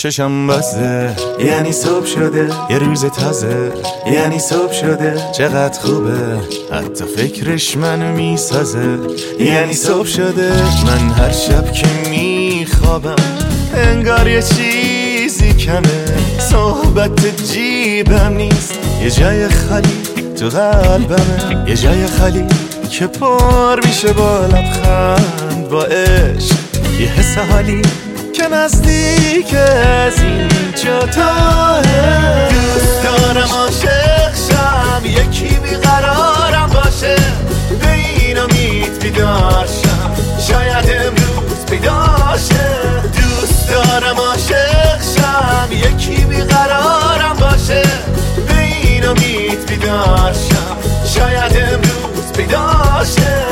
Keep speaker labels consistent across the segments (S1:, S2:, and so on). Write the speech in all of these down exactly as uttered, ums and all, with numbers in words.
S1: چشم بسته یعنی صبح شده، یه روز تازه یعنی صبح شده. چقدر خوبه حتی فکرش منو میسازه، یعنی صبح شده. من هر شب که میخوابم انگار یه چیزی کمه، صحبت جیبم نیست، یه جای خالی تو قلبمه، یه جای خالی که پر میشه با لبخند، با عشق، یه حس حالی که نزدیک از اینجا تاه. دوست دارم عاشق شم، یکی بیقرارم باشه، به این امید بیدار شم، شاید امروز پیدا شه. دوست دارم عاشق شم، یکی بیقرارم باشه، به این امید بیدار شم، شاید امروز پیدا شه.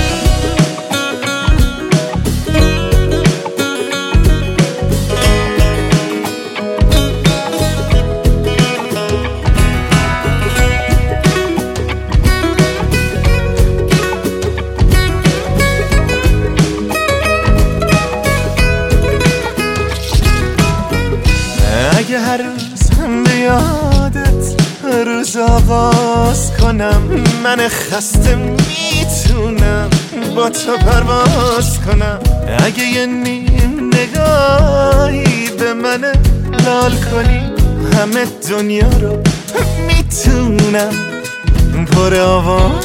S1: اگه هر روز هم به یادت روز آغاز کنم، من خسته میتونم با تو پرواز کنم. اگه یه نیم نگاهی به من لال کنی، همه دنیا رو میتونم پر آواز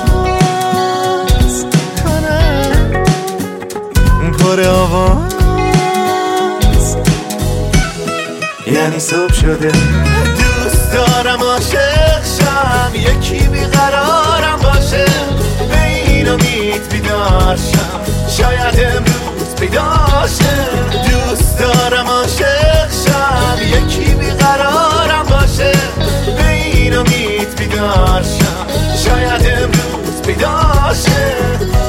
S1: کنم، پر آواز. یعنی صبح شده. دوست دارم عاشق شم، یکی بیقرارم باشه، به این امید بیدار شم، شاید امروز پیدا شه. دوست دارم عاشق شم، یکی بیقرارم باشه، به این امید بیدار شم، شاید امروز پیدا شه.